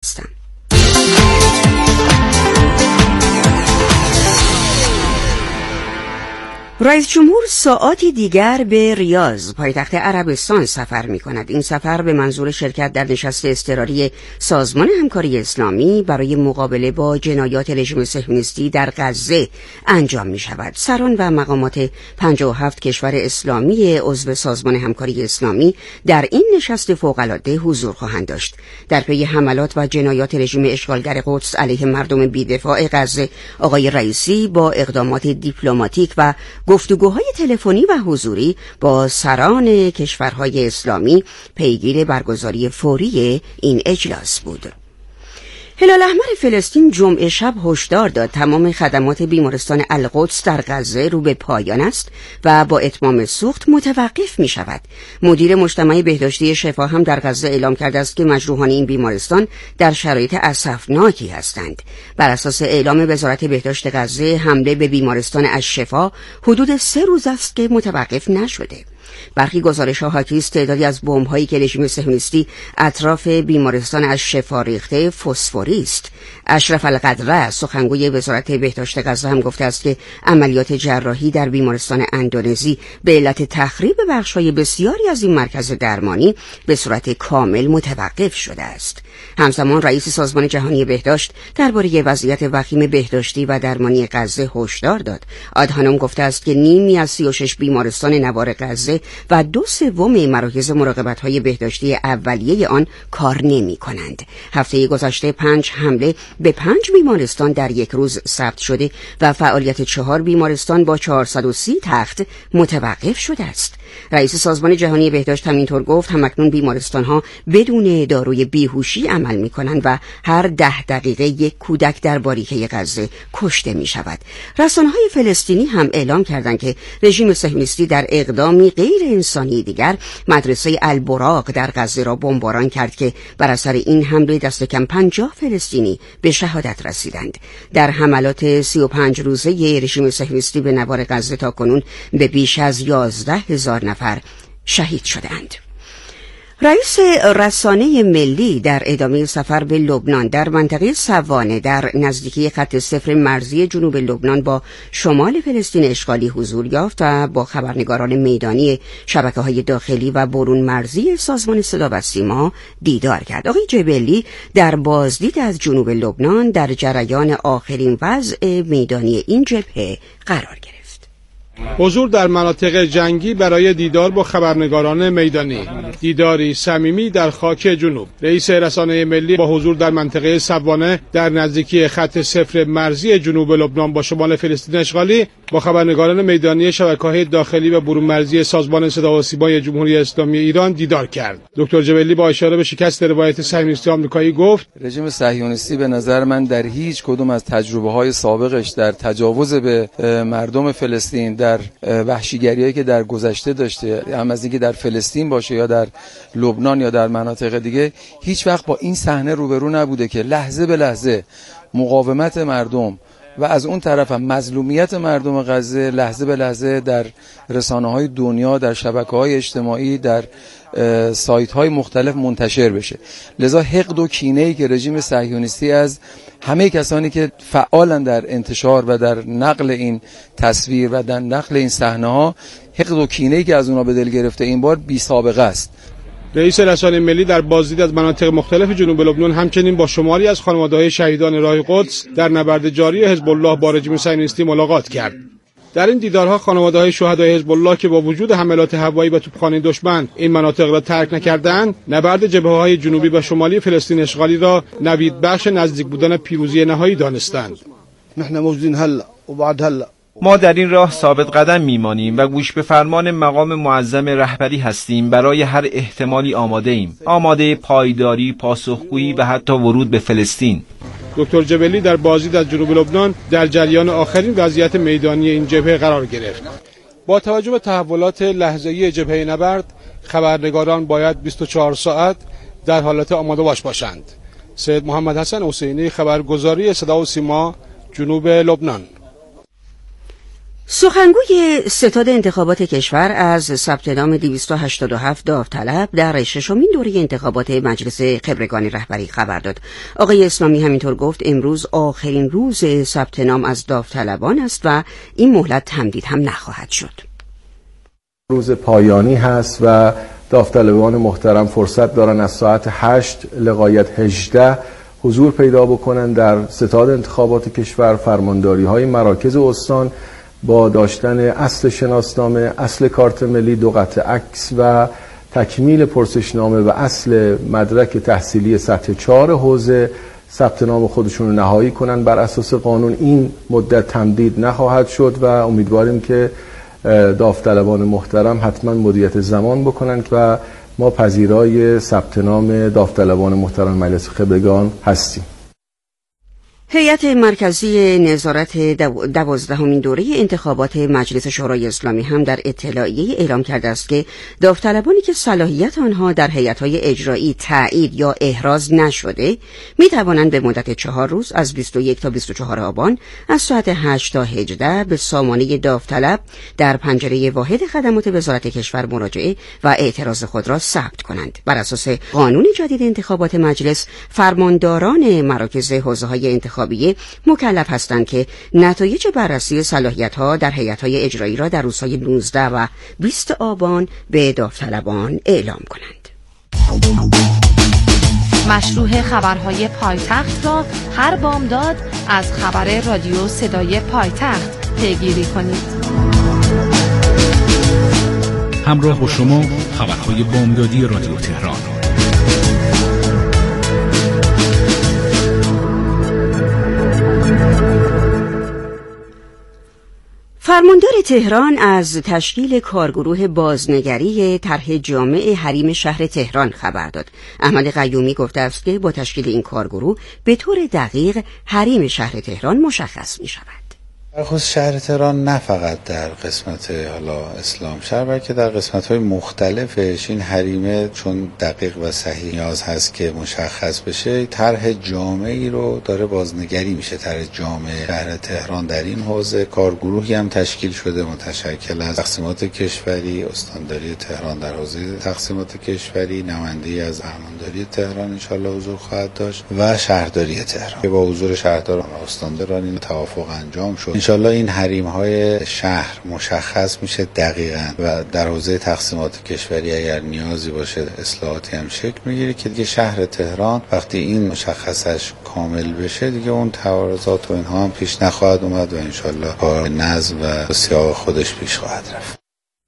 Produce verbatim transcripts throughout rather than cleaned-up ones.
هستم. رئیس جمهور ساعاتی دیگر به ریاض پایتخت عربستان سفر می کند. این سفر به منظور شرکت در نشست اضطراری سازمان همکاری اسلامی برای مقابله با جنایات رژیم صهیونیستی در غزه انجام می شود. سران و مقامات پنجاه و هفت کشور اسلامی عضو سازمان همکاری اسلامی در این نشست فوق‌العاده حضور خواهند داشت. در پی حملات و جنایات رژیم اشغالگر قدس علیه مردم بی‌دفاع غزه، آقای رئیسی با اقدامات دیپلماتیک و گفتگوهای تلفنی و حضوری با سران کشورهای اسلامی پیگیر برگزاری فوری این اجلاس بود. هلال احمر فلسطین جمعه شب هشدار داد تمام خدمات بیمارستان القدس در غزه رو به پایان است و با اتمام سوخت متوقف می شود. مدیر مجتمع بهداشتی شفا هم در غزه اعلام کرده است که مجروحان این بیمارستان در شرایط اسفناکی هستند. بر اساس اعلام وزارت بهداشت غزه، حمله به بیمارستان الشفا حدود سه روز است که متوقف نشده. برخی گزارش‌ها حاکی است تعدادی از بمب‌هایی که رژیم صهیونیستی اطراف بیمارستان الشفا ریخته فسفوری است. اشرف القدره سخنگوی وزارت بهداشت غزه هم گفته است که عملیات جراحی در بیمارستان اندونزی به علت تخریب بخش‌های بسیاری از این مرکز درمانی به صورت کامل متوقف شده است. همزمان رئیس سازمان جهانی بهداشت درباره وضعیت وخیم بهداشتی و درمانی غزه هشدار داد. آدهانوم گفته است که نیمی از سی و شش بیمارستان نوار غزه و دو سوم مراکز مراقبت‌های بهداشتی اولیه آن کار نمی‌کنند. هفته گذشته پنج حمله به پنج بیمارستان در یک روز ثبت شده و فعالیت چهار بیمارستان با چهارصد و سی تخت متوقف شده است. رئیس سازمان جهانی بهداشت همینطور گفت همکنون بیمارستان‌ها بدون داروی بیهوشی عمل می‌کنند و هر ده دقیقه یک کودک در باریکه غزه کشته می‌شود. رسانه‌های فلسطینی هم اعلام کردند که رژیم صهیونیستی در اقدامی غیر انسانی دیگر مدرسه البراق در غزه را بمباران کرد که بر اثر این حمله دست کم پنجاه فلسطینی به شهادت رسیدند. در حملات سی و پنج روزه رژیم صهیونیستی به نوار غزه تاکنون به بیش از یازده هزار نفر شهید شدند. رئیس رسانه ملی در ادامه سفر به لبنان در منطقه سوانه در نزدیکی خط صفر مرزی جنوب لبنان با شمال فلسطین اشغالی حضور یافت و با خبرنگاران میدانی شبکه‌های داخلی و برون مرزی سازمان صدا و سیما دیدار کرد. آقای جبلی در بازدید از جنوب لبنان در جریان آخرین وضع میدانی این جبهه قرار گرفت. حضور در مناطق جنگی برای دیدار با خبرنگاران میدانی، دیداری صمیمی در خاک جنوب. رئیس رسانه ملی با حضور در منطقه سوانه در نزدیکی خط صفر مرزی جنوب لبنان با شمال فلسطین اشغالی با خبرنگاران میدانی شبکه‌های داخلی و برون مرزی سازمان صدا و سیمای جمهوری اسلامی ایران دیدار کرد. دکتر جبلی با اشاره به شکست روایت صهیونیستی آمریکایی گفت: رژیم صهیونیستی به نظر من در هیچ کدوم از تجربه‌های سابقش در تجاوز به مردم فلسطین، در وحشیگریایی که در گذشته داشته، هم از اینکه در فلسطین باشه یا در لبنان یا در مناطق دیگه، هیچ وقت با این صحنه روبرو نبوده که لحظه به لحظه مقاومت مردم و از اون طرف هم مظلومیت مردم غزه لحظه به لحظه در رسانه‌های دنیا، در شبکه‌های اجتماعی، در سایت‌های مختلف منتشر بشه. لذا حقد و کینه‌ای که رژیم صهیونیستی از همه کسانی که فعالن در انتشار و در نقل این تصویر و در نقل این صحنه‌ها، حقد و کینه‌ای که از اونها به دل گرفته این بار بی سابقه است. رئیس رسانه ملی در بازدید از مناطق مختلف جنوب لبنان همچنین با شماری از خانواده‌های شهیدان راه قدس در نبرد جاری حزب الله با رژیم صهیونیستی ملاقات کرد. در این دیدارها خانواده‌های شهدای حزب الله که با وجود حملات هوایی و توپخانه دشمن این مناطق را ترک نکردند، نبرد جبهه‌های جنوبی و شمالی فلسطین اشغالی را نوید بخش نزدیک بودن پیروزی نهایی دانستند. نحن موجودين هلا وبعد هلا ما در این راه ثابت قدم میمانیم و گوش به فرمان مقام معظم رهبری هستیم. برای هر احتمالی آماده ایم، آماده پایداری، پاسخگویی و حتی ورود به فلسطین. دکتر جبلی در بازدید از جنوب لبنان در جریان آخرین وضعیت میدانی این جبهه قرار گرفت. با توجه به تحولات لحظه‌ای جبهه نبرد، خبرنگاران باید بیست و چهار ساعت در حالت آماده باش باشند. سید محمد حسن حسینی، خبرگزاری صدا و سیما، جنوب لبنان. سخنگوی ستاد انتخابات کشور از ثبت نام دویست و هشتاد و هفت داوطلب در ششمین دوره انتخابات مجلس خبرگان رهبری خبر داد. آقای اسلامی همینطور گفت امروز آخرین روز ثبت نام از داوطلبان است و این مهلت تمدید هم نخواهد شد. روز پایانی هست و داوطلبان محترم فرصت دارن از ساعت هشت لغایت هجده حضور پیدا بکنن در ستاد انتخابات کشور. فرمانداری های مراکز استان با داشتن اصل شناسنامه، اصل کارت ملی، دو قطعه عکس و تکمیل پرسشنامه و اصل مدرک تحصیلی سطح چهار حوزه ثبت نام خودشون رو نهایی کنن. بر اساس قانون این مدت تمدید نخواهد شد و امیدواریم که داوطلبان محترم حتما مدیریت زمان بکنن و ما پذیرای ثبت نام داوطلبان محترم مجلس خبرگان هستیم. هیئت مرکزی نظارت دوازدهمین دوره انتخابات مجلس شورای اسلامی هم در اطلاعیه اعلام کرده است که داوطلبانی که صلاحیت آنها در هیئت‌های اجرایی تایید یا احراز نشده می توانند به مدت چهار روز از بیست و یک تا بیست و چهار آبان از ساعت هشت تا هجده به سامانه داوطلب در پنجره واحد خدمات وزارت کشور مراجعه و اعتراض خود را ثبت کنند. بر اساس قانون جدید انتخابات مجلس فرمانداران مراکز حوزه‌های انتخابی مکلف هستند که نتایج بررسی صلاحیت‌ها در هیئت‌های اجرایی را در روزهای نوزده و بیست آبان به داوطلبان اعلام کنند. مشروع خبرهای پایتخت را هر بامداد از خبر رادیو صدای پایتخت پیگیری کنید. همراه با شما خبرهای بامدادی رادیو تهران. فرماندار تهران از تشکیل کارگروه بازنگری طرح جامع حریم شهر تهران خبر داد. احمد قیومی گفته است که با تشکیل این کارگروه به طور دقیق حریم شهر تهران مشخص می شود. خصوص شهر تهران نه فقط در قسمت حالا اسلام شهر بلکه در قسمت‌های مختلفش این حریمه چون دقیق و صحیح نیاز هست که مشخص بشه. طرح جامعی رو داره بازنگری میشه. طرح جامع شهر تهران در این حوزه کارگروهی هم تشکیل شده متشکل از تقسیمات کشوری، استانداری تهران در حوزه تقسیمات کشوری، نمایندگی از فرمانداری تهران ان شاءالله حضور خواهد داشت و شهرداری تهران که با حضور شهردار و استانداران این توافق انجام شد. انشالله این حریم‌های شهر مشخص میشه دقیقاً و در حوزه تقسیمات کشوری اگر نیازی باشه اصلاحاتی هم شکل میگیره که دیگه شهر تهران وقتی این مشخصش کامل بشه دیگه اون تعارضات و اینها هم پیش نخواهد اومد و انشالله کار نظم و سیاق خودش پیش خواهد رفت.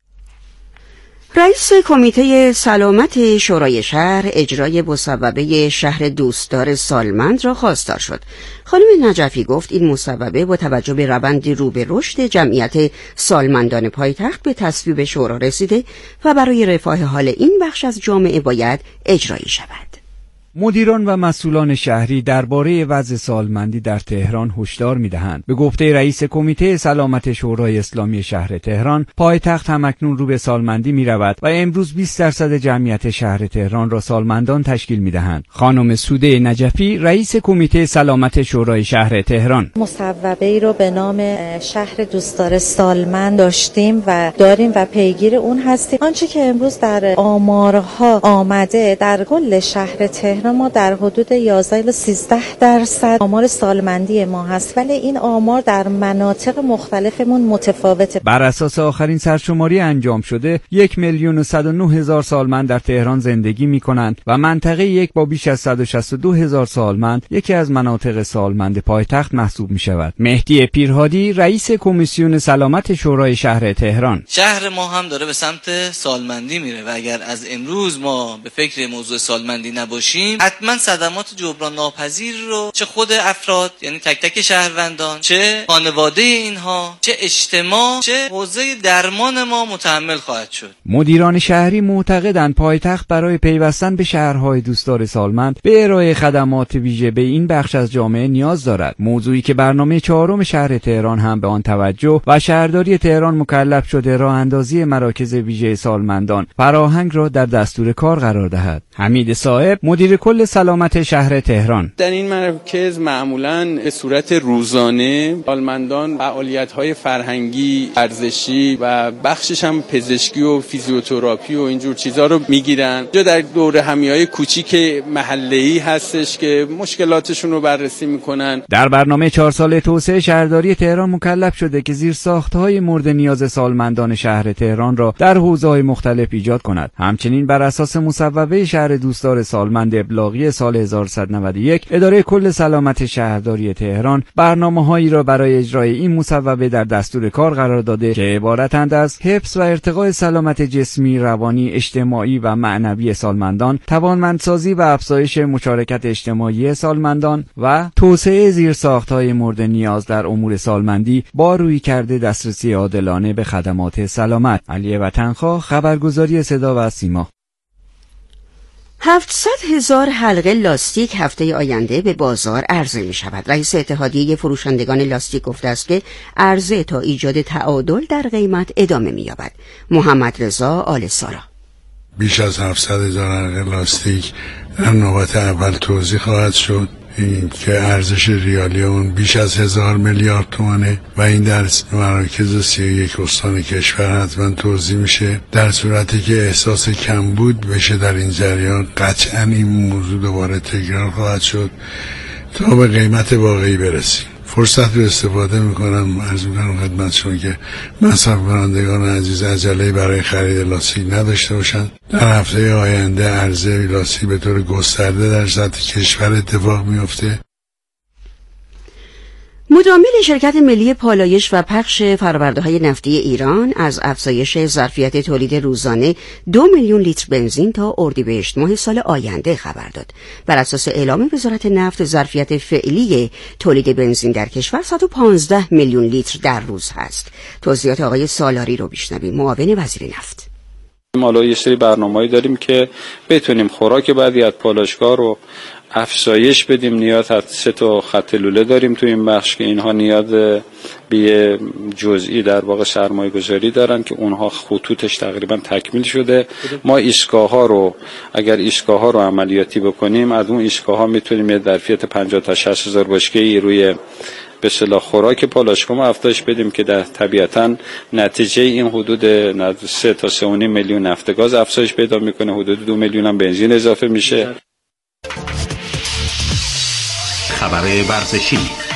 رئیس کمیته سلامت شورای شهر اجرای مصوبه شهر دوستدار سالمند را خواستار شد. خانم نجفی گفت این مصوبه با توجه به روند رو به رشد جمعیت سالمندان پایتخت به تصویب شورا رسیده و برای رفاه حال این بخش از جامعه باید اجرایی شود. مدیران و مسئولان شهری درباره وضع سالمندی در تهران هشدار می‌دهند. به گفته رئیس کمیته سلامت شورای اسلامی شهر تهران، پایتخت همکنون رو به سالمندی می‌رود و امروز بیست درصد جمعیت شهر تهران را سالمندان تشکیل می‌دهند. خانم سوده نجفی، رئیس کمیته سلامت شورای شهر تهران: مصوبه‌ای رو به نام شهر دوستدار سالمند داشتیم و داریم و پیگیر اون هستیم. آنچه که امروز در آمارها آمده در کل شهر تهران ما در حدود یازده تا سیزده درصد آمار سالمندی ما هست، ولی این آمار در مناطق مختلفمون متفاوته. بر اساس آخرین سرشماری انجام شده یک میلیون و صد و نه هزار سالمند در تهران زندگی می کنند و منطقه یک با بیش از صد و شصت و دو هزار سالمند یکی از مناطق سالمند پایتخت محسوب می شود. مهدی پیرهادی، رئیس کمیسیون سلامت شورای شهر تهران: شهر ما هم داره به سمت سالمندی میره و اگر از امروز ما به فکر موضوع سالمندی نباشیم حتما صدمات جبران ناپذیر رو چه خود افراد یعنی تک تک شهروندان، چه خانواده اینها، چه اجتماع، چه حوزه درمان ما متحمل خواهد شد. مدیران شهری معتقدند پایتخت برای پیوستن به شهرهای دوستدار سالمند به ارائه خدمات ویژه به این بخش از جامعه نیاز دارد، موضوعی که برنامه چهارم شهر تهران هم به آن توجه و شهرداری تهران مکلف شده راه اندازی مراکز ویژه سالمندان فراهنگ را در دستور کار قرار دهد. حمید صاحب، مدیر کل سلامت شهر تهران. در این مرکز معمولاً به صورت روزانه سالمندان فعالیت‌های فرهنگی، ورزشی و بخشش هم پزشکی و فیزیوتراپی و اینجور چیزا رو میگیرن. جا در دوره همیه‌های کوچیک محله‌ای هستش که مشکلاتشون رو بررسی میکنن. در برنامه چهار ساله توسعه شهرداری تهران مکلف شده که زیرساخت‌های مورد نیاز سالمندان شهر تهران را در حوزه‌های مختلف ایجاد کند. همچنین بر اساس مصوبه شهر دوستدار سالمند ابلاغی سال هزار و صد و نود و یک، اداره کل سلامت شهرداری تهران برنامه‌هایی را برای اجرای این مصوبه در دستور کار قرار داده که عبارتند از حفظ و ارتقاء سلامت جسمی، روانی، اجتماعی و معنوی سالمندان، توانمندسازی و افزایش مشارکت اجتماعی سالمندان و توسعه زیرساخت‌های مورد نیاز در امور سالمندی با رویکرد دسترسی عادلانه به خدمات سلامت. علی وطنخواه، خبرگزاری صدا و سیما. هفتصد هزار حلقه لاستیک هفته آینده به بازار عرضه می شود. رئیس اتحادیه فروشندگان لاستیک گفته است که عرضه تا ایجاد تعادل در قیمت ادامه می یابد. محمد رضا آل سارا: بیش از هفتصد هزار حلقه لاستیک در نوبت اول توزیع خواهد شد، این که ارزش ریالی اون بیش از هزار میلیارد تومانه و این در مراکز سی و یک استان کشور حتما توزیع میشه. در صورتی که احساس کمبود بشه در این جریان، قطعا این موضوع دوباره تکرار خواهد شد تا به قیمت واقعی برسیم. فرصت رو استفاده میکنم عرض میکنم خدمتشون که مصرف کنندگان عزیز عجله برای خرید لاستیک نداشته باشند. در هفته آینده عرضه لاستیک به طور گسترده در سطح کشور اتفاق میفته. مدامل شرکت ملی پالایش و پخش فرآورده‌های نفتی ایران از افزایش ظرفیت تولید روزانه دو میلیون لیتر بنزین تا اردیبهشت ماه سال آینده خبر داد. بر اساس اعلام وزارت نفت، ظرفیت فعلی تولید بنزین در کشور صد و پانزده میلیون لیتر در روز هست. توضیحات آقای سالاری رو بشنویم، معاون وزیر نفت. ما یه سری برنامه‌ای داریم که بتونیم خوراک بعضی از پالایشگاه رو افزایش بدیم. نیاز از سه تا خط لوله داریم تو این بخش که اینها نیاز به جزئی در واقع سرمایه گذاری دارن که اونها خطوطش تقریبا تکمیل شده. ما ایستگاه ها رو اگر ایستگاه ها رو عملیاتی بکنیم، از اون ایستگاه ها میتونیم یه ظرفیت پنجاه تا شصت هزار بشکه‌ای روی به اصطلاح خوراک پالایشگاه ما افزایش بدیم که در طبیعتاً نتیجه این حدود سه تا سه و نیم میلیون نفت گاز افزایش پیدا میکنه، حدود دو میلیون هم بنزین اضافه میشه. خبر ورزشی.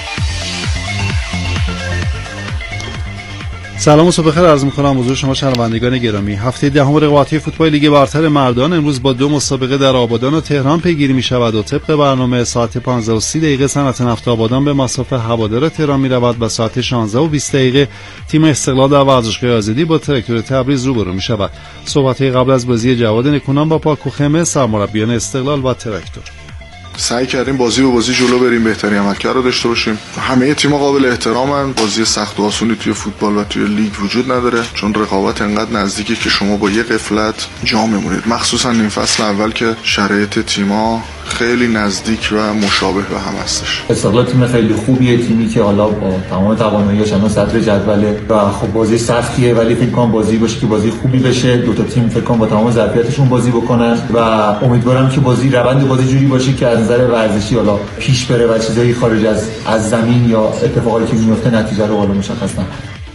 سلام و صبح بخیر عرض می‌کنم حضور شما شنوندگان گرامی. هفته دهم رقابت‌های فوتبال لیگ برتر مردان امروز با دو مسابقه در آبادان و تهران پیگیری می‌شود و طبق برنامه ساعت پانزده و سی دقیقه صنعت نفت آبادان به مصاف هوادار تهران می‌رود و ساعت شانزده و بیست دقیقه تیم استقلال در ورزشگاه آزادی با تراکتور تبریز روبرو می‌شود. صحبت‌های قبل از بازی جواد نکونام با پاک و خمه سرمربیان استقلال و تراکتور. سعی کردیم بازی به بازی جلو بریم، بهترین عملکرد رو داشته باشیم. همه تیم‌ها قابل احترامن. بازی سخت و آسونی توی فوتبال و توی لیگ وجود نداره، چون رقابت انقدر نزدیکه که شما با یه قفلت جا میمونید. مخصوصا این فصل اول که شرایط تیم‌ها خیلی نزدیک و مشابه به هم هستش. استقلال تیم خیلی خوبیه، تیمی که حالا با تمام توانایی‌هاش الان صدر جدوله و خب بازی سختیه، ولی فکر کنم بازی باشه که بازی خوبی بشه. دو تا تیم فکر کنم با تمام ظرفیتشون بازی بکنن و امیدوارم که بازی روند بازی جوری باشه که از نظر ورزشی حالا پیش بره و چیزایی خارج از از زمین یا اتفاقاتی که میفته نتیجه رو حالا مشخص نکنه.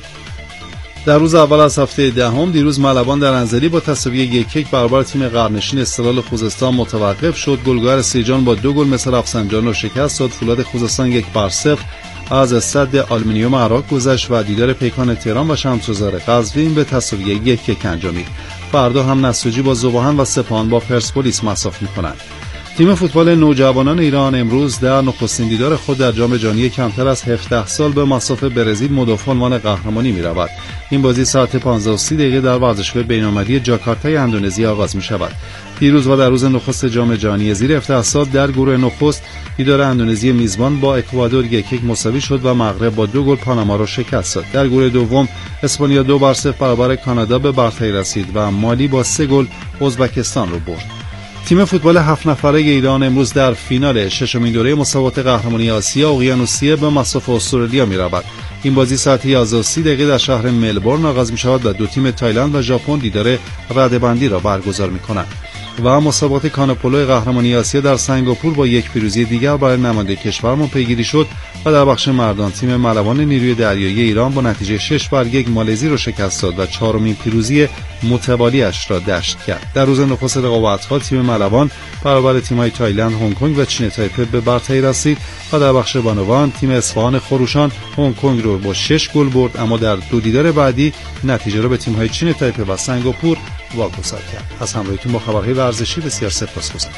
در روز اول از هفته دهم دیروز ملوان در انزلی با تساوی یک یک برابر تیم قرنشین استقلال خوزستان متوقف شد. گلگهر سیجان با دو گل مثل رفسنجان را شکست داد. فولاد خوزستان یک بر صفر از استاد آلومینیوم عراق گذشت و دیدار پیکان تهران و شمس‌الزار قزوین به تساوی یک یک انجامید. فردا هم نساجی با ذوباهن و سپاهان با پرسپولیس مصاف می‌کنند. تیم فوتبال نوجوانان ایران امروز در نخستین دیدار خود در جام جهانی کمتر از هفده سال به مصاف برزیل مدافع عنوان قهرمانی می‌رود. این بازی ساعت پانزده و سی دقیقه در ورزشگاه بین‌المللی جاکارتای اندونزی آغاز می‌شود. دیروز و در روز نخست جام جهانی زیر هفده سال در گروه نخست دیدار اندونزی میزبان با اکوادور یک یک مساوی شد و مغرب با دو گل پاناما را شکست داد. در گروه دوم اسپانیا دو بر صفر برابر کانادا به برتری رسید و مالی با سه گل ازبکستان را برد. تیم فوتبال هفت نفره ایران امروز در فینال ششمین دوره مسابقات قهرمانی آسیا اقیانوسیه به مصاف استرالیا می‌رود. این بازی ساعت یازده و سی دقیقه در شهر ملبورن آغاز می‌شود و دو تیم تایلند و ژاپن دیدار رده‌بندی را برگزار می‌کنند. و مسابقات کانوپولو قهرمانی آسیا در سنگاپور با یک پیروزی دیگر برای نماینده کشورمان پیگیری شد و در بخش مردان تیم ملوان نیروی دریایی ایران با نتیجه شش بر یک مالزی را شکست داد و چهارمین پیروزی متوالی‌اش را دشت کرد. در روز نخست رقابت‌ها تیم ملوان برابر تیم‌های تایلند، هنگ کنگ و چین تایپه به برتری رسید و در بخش بانوان تیم اصفهان خروشان هنگ کنگ رو با شش گل برد، اما در دو دیدار بعدی نتیجه را به تیم‌های چین تایپه و سنگاپور واگذار کرد. از همراهیتون با خبرهای ورزشی بسیار سپاسگزارم.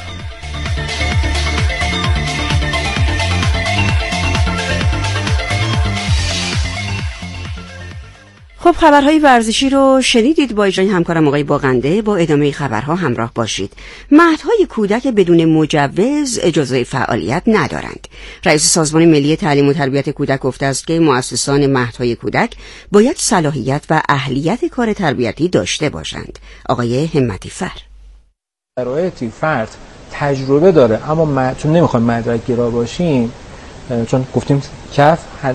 خب خبرهای ورزشی رو شنیدید. با اجرای همکارم آقای باغنده با ادامه خبرها همراه باشید. مهدهای کودک بدون مجوز اجازه فعالیت ندارند. رئیس سازمان ملی تعلیم و تربیت کودک گفته است که مؤسسان مهدهای کودک باید صلاحیت و اهلیت کار تربیتی داشته باشند. آقای همتی فر: شرایطی فرد تجربه داره اما ما چون نمیخوایم مدرک گرا باشیم، چون گفتیم کف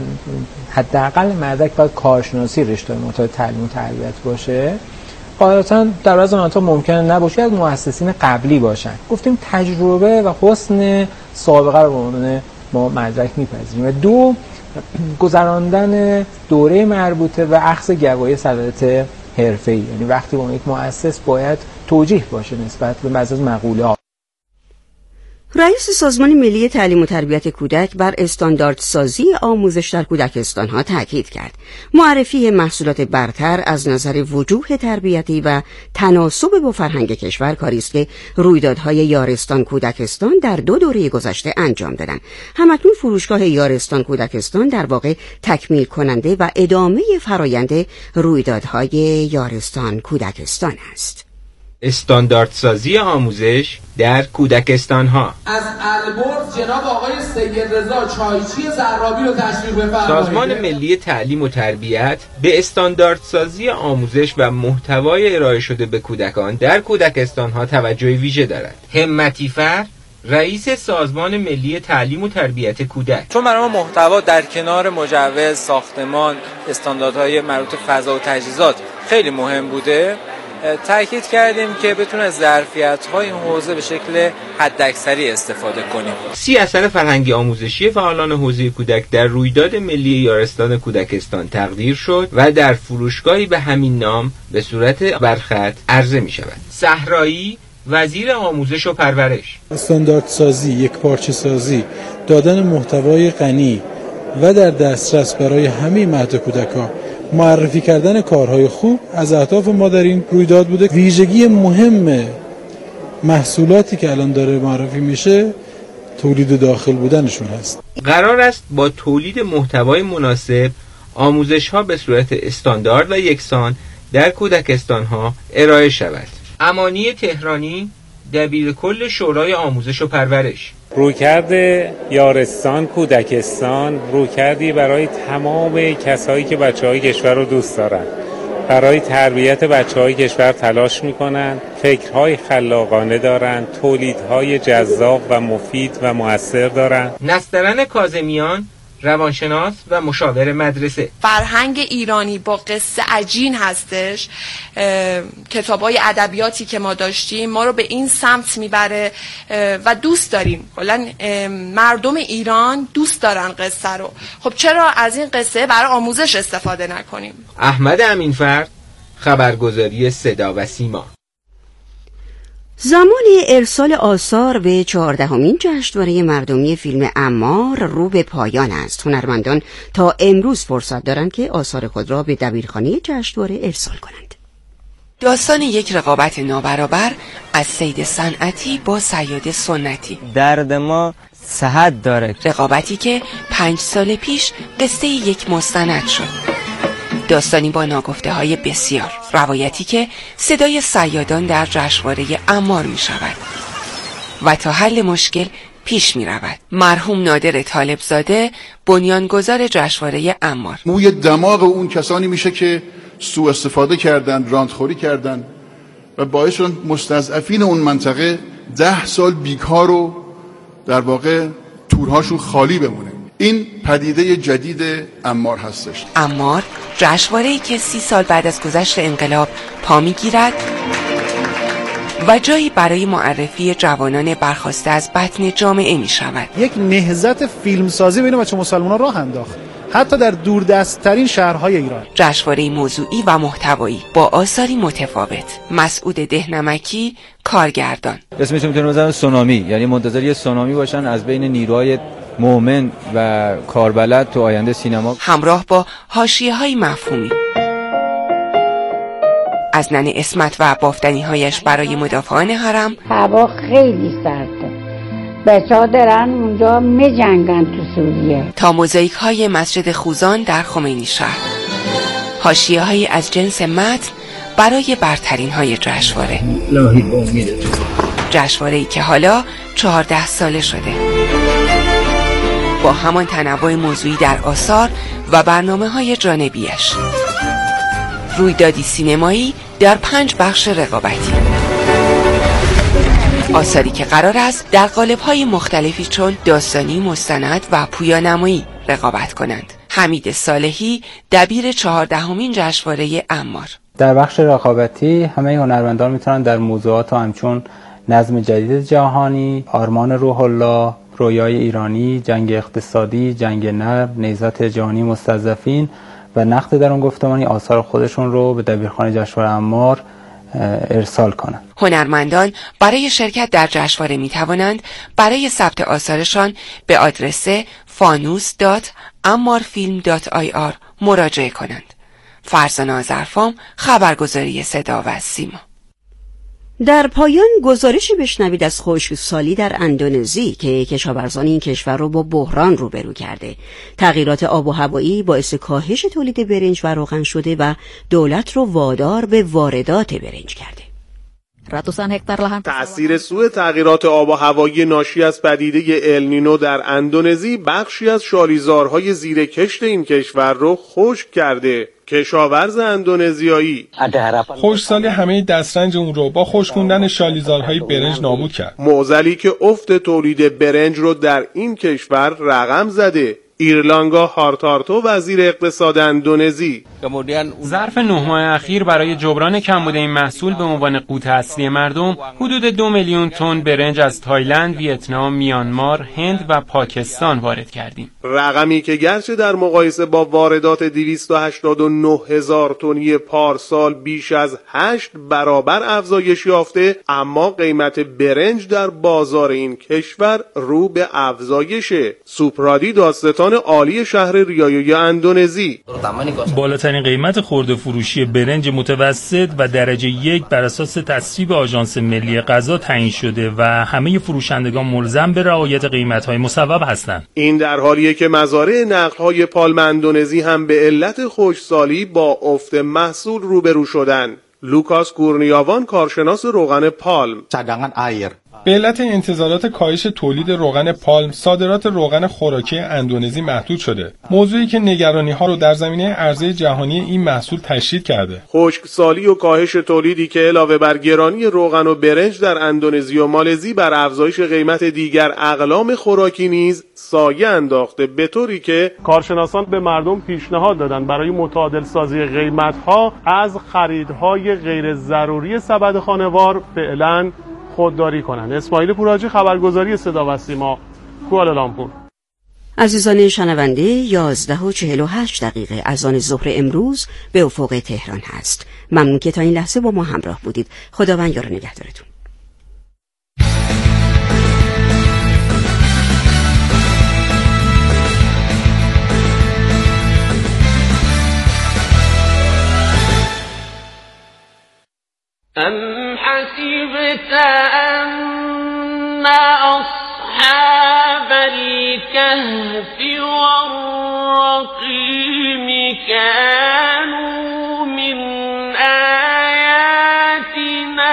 حداقل مدرک باید کارشناسی رشته مرتبط تعلیم و تربیت باشه، غالبا در بعضی مواقع ممکنه نباشه، از مؤسسین قبلی باشن. گفتیم تجربه و حسن سابقه رو به عنوان ما مدرک میپذیریم. و دو، گذراندن دوره مربوطه و اخذ گواهی صلاحیت حرفه‌ای، یعنی وقتی با یک مؤسس باید توجیه باشه نسبت به بعضی از مقوله‌ها. رئیس سازمان ملی تعلیم و تربیت کودک بر استانداردسازی آموزش در کودکستان‌ها تاکید کرد. معرفی محصولات برتر از نظر وجوه تربیتی و تناسب با فرهنگ کشور کاری است که رویدادهای یارستان کودکستان در دو دوره گذشته انجام دادند. همکنون فروشگاه یارستان کودکستان در واقع تکمیل کننده و ادامه فرایند رویدادهای یارستان کودکستان است. استانداردسازی آموزش در کودکستان‌ها. از البرز جناب آقای سید رضا چایچی زرابی رو تشویق بفرمایید. سازمان ملی تعلیم و تربیت به استانداردسازی آموزش و محتوای ارائه شده به کودکان در کودکستان‌ها توجه ویژه دارد. همتی فر، رئیس سازمان ملی تعلیم و تربیت کودک: چون برای ما محتوا در کنار مجوز، ساختمان، استانداردهای مربوط به فضا و تجهیزات خیلی مهم بوده، تأکید کردیم که بتونه از ظرفیت‌های این حوزه به شکل حداکثری استفاده کنیم. سی اثر فرهنگی آموزشی فعالان حوزه کودک در رویداد ملی یارستان کودکستان تقدیر شد و در فروشگاهی به همین نام به صورت برخط عرضه می شود. صحرایی، وزیر آموزش و پرورش: استانداردسازی، یکپارچه سازی، دادن محتوای غنی و در دسترس برای همه مهد کودکان، معرفی کردن کارهای خوب از اهداف ما در این رویداد بوده. ویژگی مهم محصولاتی که الان داره معرفی میشه تولید داخل بودنشون هست. قرار است با تولید محتوای مناسب آموزش‌ها به صورت استاندارد و یکسان در کودکستان‌ها ارائه شود. امانی تهرانی، دبیرکل شورای آموزش و پرورش: رویکرد یارستان کودکستان رویکردی برای تمام کسایی که بچه‌های کشور رو دوست دارن، برای تربیت بچه‌های کشور تلاش میکنن، فکرهای خلاقانه دارن، تولیدهای جذاب و مفید و مؤثر دارن. نسترن کاظمیان، روانشناس و مشاور مدرسه: فرهنگ ایرانی با قصه عجین هستش. کتابای ادبیاتی که ما داشتیم ما رو به این سمت میبره و دوست داریم. کلا مردم ایران دوست دارن قصه رو. خب چرا از این قصه برای آموزش استفاده نکنیم؟ احمد امینفرد، خبرگزاری صدا و سیما: زمان ارسال آثار به چهاردهمین جشنواره مردمی فیلم عمار رو به پایان است. هنرمندان تا امروز فرصت دارند که آثار خود را به دبیرخانه جشنواره ارسال کنند. داستان یک رقابت نابرابر از صید صنعتی با صیاد سنتی. درد ما صحت داره. رقابتی که پنج سال پیش قصه یک مستند شد. داستانی با ناگفته های بسیار، روایتی که صدای صیادان در جشنواره عمار می شود و تا حل مشکل پیش می رود. مرحوم نادر طالبزاده، بنیانگذار جشنواره عمار: موی دماغ اون کسانی میشه که سوء استفاده کردن، راندخوری کردن و باعث شدن مستضعفین اون منطقه ده سال بیکار و در واقع تورهاشون خالی بمونه. این پدیده جدید عمار هستش. عمار، جشنواره‌ای که سی سال بعد از گذشت انقلاب پا می‌گیرد و جایی برای معرفی جوانان برخاسته از بطن جامعه می شود. یک نهضت فیلمسازی بین بچه مسلمانان راه انداخت، حتی در دوردست‌ترین شهرهای ایران. جشنواره موضوعی و محتوایی با آثاری متفاوت. مسعود دهنمکی، کارگردان. اسمش میتونه بزنم سونامی، یعنی منتظر یه سونامی باشن از بین نیروهای مومن و کاربلد تو آینده سینما، همراه با حاشیه‌های مفهومی. از نن اسمت و بافتنی‌هایش برای مدافعان حرم. هوا خیلی سرده، بچه‌ها دارن اونجا می جنگن تو سوریه. تا موزاییک های مسجد خوزان در خمینی شهر. حاشیه های از جنس متن برای برترین های جشنواره. جشنواره‌ای که حالا چهارده ساله شده. با همان تنوع موضوعی در آثار و برنامه های جانبیش. رویدادی سینمایی در پنج بخش رقابتی. آثاری که قرار است در قالب‌های مختلفی چون داستانی، مستند و پویانمایی رقابت کنند. حمید صالحی، دبیر چهاردهمین جشنواره عمار. در بخش رقابتی همه هنرمندان میتونن در موضوعات همچون نظم جدید جهانی، آرمان روح الله، رویای ایرانی، جنگ اقتصادی، جنگ نرم، نهضت جهانی مستضعفین و نقد درون گفتمانی آثار خودشون رو به دبیرخانه جشنواره عمار ارسال کنند. هنرمندان برای شرکت در جشنواره می توانند برای ثبت آثارشان به آدرس فانوس دات عمارفیلم دات آی آر مراجعه کنند. فرزانه آذرفام، خبرگزاری صدا و سیما. در پایان گزارشی بشنوید از خشکسالی در اندونزی که کشاورزان این کشور را با بحران روبرو کرده. تغییرات آب و هوایی باعث کاهش تولید برنج و روغن شده و دولت رو وادار به واردات برنج کرده. تأثیر سوء تغییرات آب و هوایی ناشی از پدیده النینو در اندونزی بخشی از شالیزارهای زیر کشت این کشور رو خشک کرده. کشاورز اندونزیایی خشکسالی همه دسترنج اون رو با خشکوندن شالیزارهای برنج نابود کرد. معضلی که افت تولید برنج رو در این کشور رقم زده. ایرلانگا هارتارتو، وزیر اقتصاد اندونزی: ظرف نه ماه اخیر برای جبران کمبود این محصول به عنوان قوت اصلی مردم حدود دو میلیون تن برنج از تایلند، ویتنام، میانمار، هند و پاکستان وارد کردیم. رقمی که گرچه در مقایسه با واردات دویست و هشتاد و نه هزار تنی پارسال بیش از هشت برابر افزایش یافته، اما قیمت برنج در بازار این کشور رو به افزایشه. سوپرادی، داستان عالی شهر ریایو اندونزی: بالاترین قیمت خرده فروشی برنج متوسط و درجه یک بر اساس تصویب آژانس ملی غذا تعیین شده و همه فروشندگان ملزم به رعایت قیمت‌های مصوب هستند. این در حالیه که مزارع نقل‌های پالم اندونزی هم به علت خشکسالی با افت محصول روبرو شدند. لوکاس کورنیاوان، کارشناس روغن پالم: به علت انتظارات کاهش تولید روغن پالم، صادرات روغن خوراکی اندونزی محدود شده. موضوعی که نگرانی‌ها رو در زمینه عرضه جهانی این محصول تشدید کرده. خشکسالی و کاهش تولیدی که علاوه بر گرانی روغن و برنج در اندونزی و مالزی بر افزایش قیمت دیگر اقلام خوراکی نیز سایه انداخته، به طوری که کارشناسان به مردم پیشنهاد دادن برای متعادل سازی قیمت‌ها از خریدهای غیر ضروری سبد خانوار فعلاً خودداری کنند. اسماعیل پوراجی، خبرگزاری صدا و سیما، کوالالامپور. عزیزان شنونده، یازده و چهل و هشت دقیقه از آن ظهر امروز به افق تهران هست. ممنون که تا این لحظه با ما همراه بودید. خداوند یار و نگهدارتون. أم حسبت أن أصحاب الكهف والرقيم كانوا من آياتنا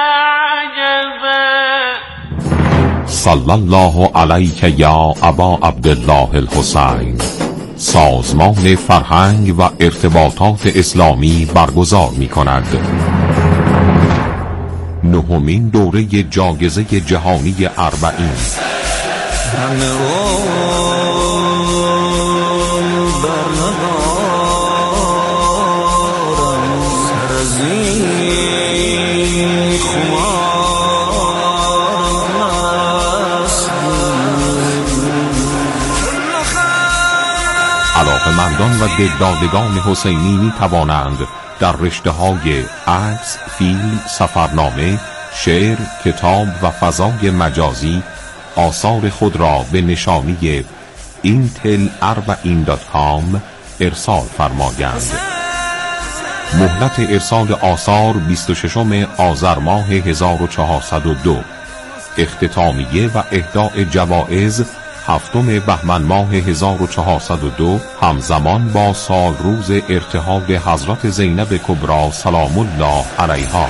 عجبا صلی الله علیک یا ابا عبدالله الحسین. سازمان فرهنگ و ارتباطات اسلامی برگزار می کند نهمین دوره جایزه جهانی اربعین. علاقه‌مندان و دلدادگان حسینی می توانند در رشته‌های عکس، فیلم، سفرنامه، شعر، کتاب و فضای مجازی آثار خود را به نشانی اینتل اربعین دات کام ارسال فرمایند. مهلت ارسال آثار بیست و ششم آذر ماه هزار و چهارصد و دو. اختتامیه و اهداء جوایز هفتم بهمن ماه هزار و چهارصد و دو، همزمان با سال روز ارتحال حضرت زینب کبری سلام الله علیها.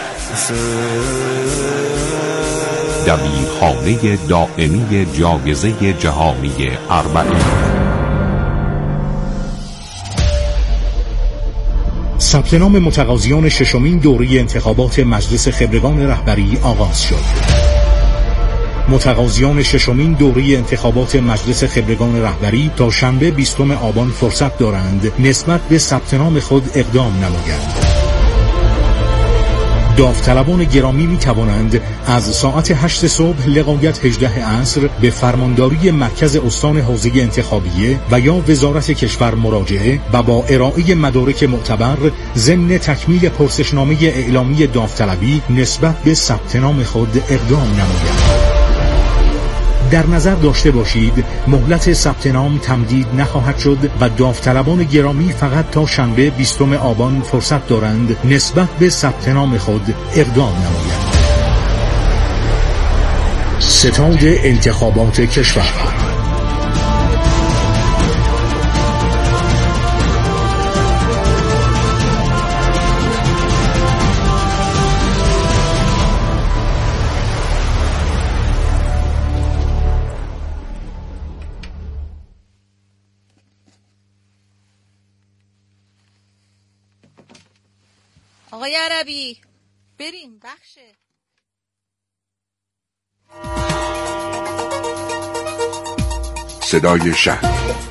دبیرخانه دائمی جایزه جهانی اربعین. ثبت نام متقاضیان ششمین دوره انتخابات مجلس خبرگان رهبری آغاز شد. متقاضیان ششمین دوره انتخابات مجلس خبرگان رهبری تا شنبه بیستم آبان فرصت دارند نسبت به ثبت نام خود اقدام نمایند. داوطلبان گرامی می توانند از ساعت هشت صبح لغایت هجده عصر به فرمانداری مرکز استان حوزه انتخابیه و یا وزارت کشور مراجعه و با ارائه مدارک معتبر ضمن تکمیل پرسشنامه اعلامی داوطلبی نسبت به ثبت نام خود اقدام نمایند. در نظر داشته باشید مهلت ثبت نام تمدید نخواهد شد و داوطلبان گرامی فقط تا شنبه بیستم آبان فرصت دارند نسبت به ثبت نام خود اقدام نمایند. ستاد انتخابات کشور. آقای عربی بریم بخشه. صدای شهر.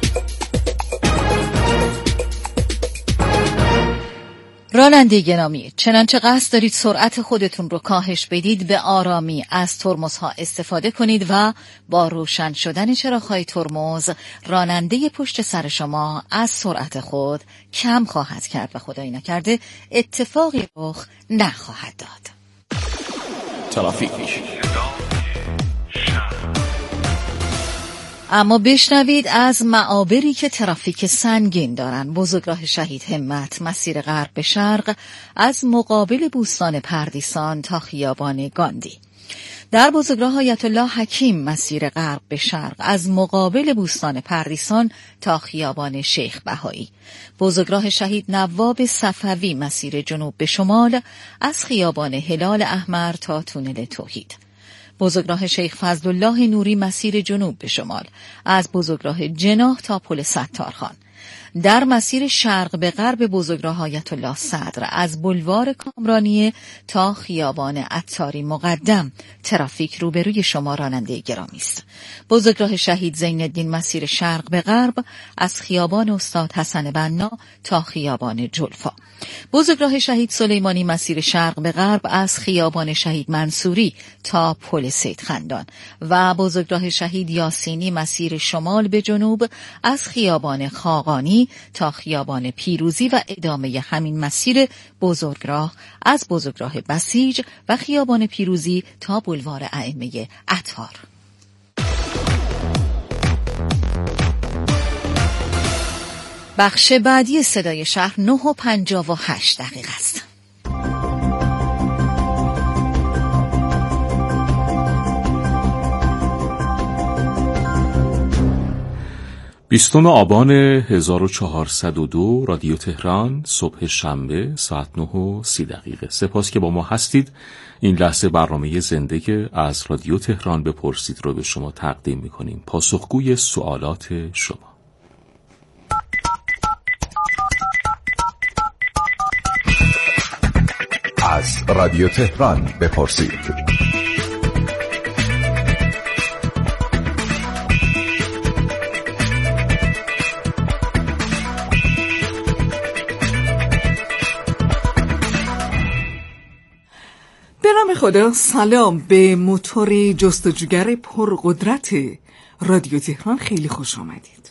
راننده گرامی، چنانچه قصد دارید سرعت خودتون رو کاهش بدید به آرامی از ترمزها استفاده کنید و با روشن شدن چراغ‌های ترمز راننده پشت سر شما از سرعت خود کم خواهد کرد و خدایی نکرده اتفاقی رخ نخواهد داد. ترافیک. اما بشنوید از معابری که ترافیک سنگین دارن. بزرگراه شهید همت مسیر غرب به شرق از مقابل بوستان پردیسان تا خیابان گاندی. در بزرگراه آیت الله حکیم مسیر غرب به شرق از مقابل بوستان پردیسان تا خیابان شیخ بهایی. بزرگراه شهید نواب صفوی مسیر جنوب به شمال از خیابان هلال احمر تا تونل توحید. بزرگراه شیخ فضلالله نوری مسیر جنوب به شمال از بزرگراه جناح تا پل ستارخان. در مسیر شرق به غرب بزرگراه آیت الله صدر از بلوار کامرانیه تا خیابان عطاری مقدم ترافیک روبروی شما راننده گرامی است. بزرگراه شهید زین الدین مسیر شرق به غرب از خیابان استاد حسن بنا تا خیابان جلفا. بزرگراه شهید سلیمانی مسیر شرق به غرب از خیابان شهید منصوری تا پل سید خندان و بزرگراه شهید یاسینی مسیر شمال به جنوب از خیابان خاقانی تا خیابان پیروزی و ادامه همین مسیر بزرگراه از بزرگراه بسیج و خیابان پیروزی تا بلوار ائمه اطهار. بخش بعدی صدای شهر نه و پنجاه و هشت دقیقه است. بیستم آبان هزار و چهارصد و دو رادیو تهران، صبح شنبه ساعت نه و سی دقیقه. سپاس که با ما هستید. این لحظه برنامه زنده که از رادیو تهران بپرسید رو به شما تقدیم میکنیم، پاسخگوی سوالات شما. از رادیو تهران بپرسید. به نام خدا، سلام به موتور جستجوگر پرقدرت رادیو تهران، خیلی خوش آمدید.